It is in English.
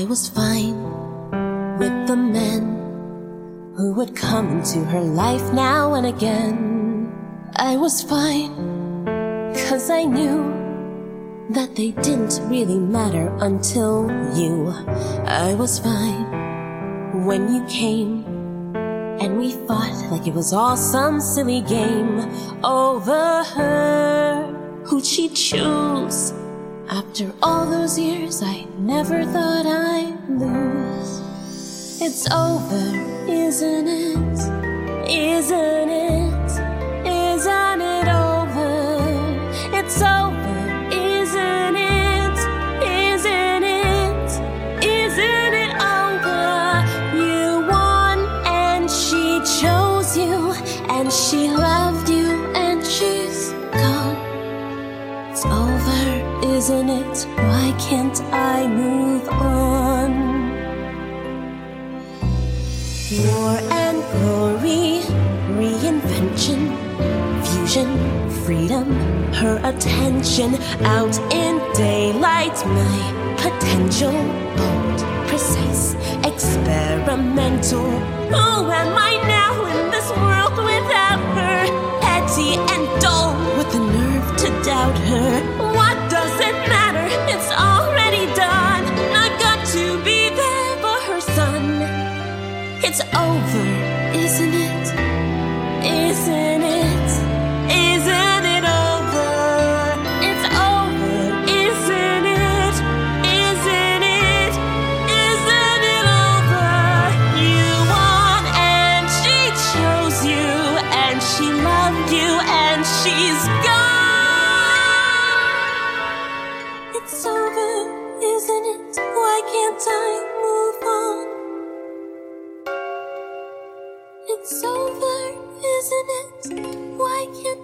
I was fine with the men who would come into her life now and again. I was fine, 'cause I knew that they didn't really matter until you. I was fine when you came, and we fought like it was all some silly game over her. Who'd she choose? After all those years, I never thought I'd lose. It's over, isn't it? Isn't it? Isn't it over? It's over, isn't it? Isn't it? Isn't it over? You won and she chose you, and she loved you and she's gone. It's over, isn't it? Why can't I move on? War and glory, reinvention, fusion, freedom, her attention, out in daylight, my potential, bold, precise, experimental. Who am I now in this world without her? Petty and dull, with the nerve to doubt her. What does it matter? It's already done. I got to be there for her son. It's over, isn't it? Isn't it? Isn't it over? It's over, isn't it? Isn't it? Isn't it over? You won and she chose you, and she loved you and she's gone. It's over, isn't it? Why can't I move on? It's over, isn't it? Why can't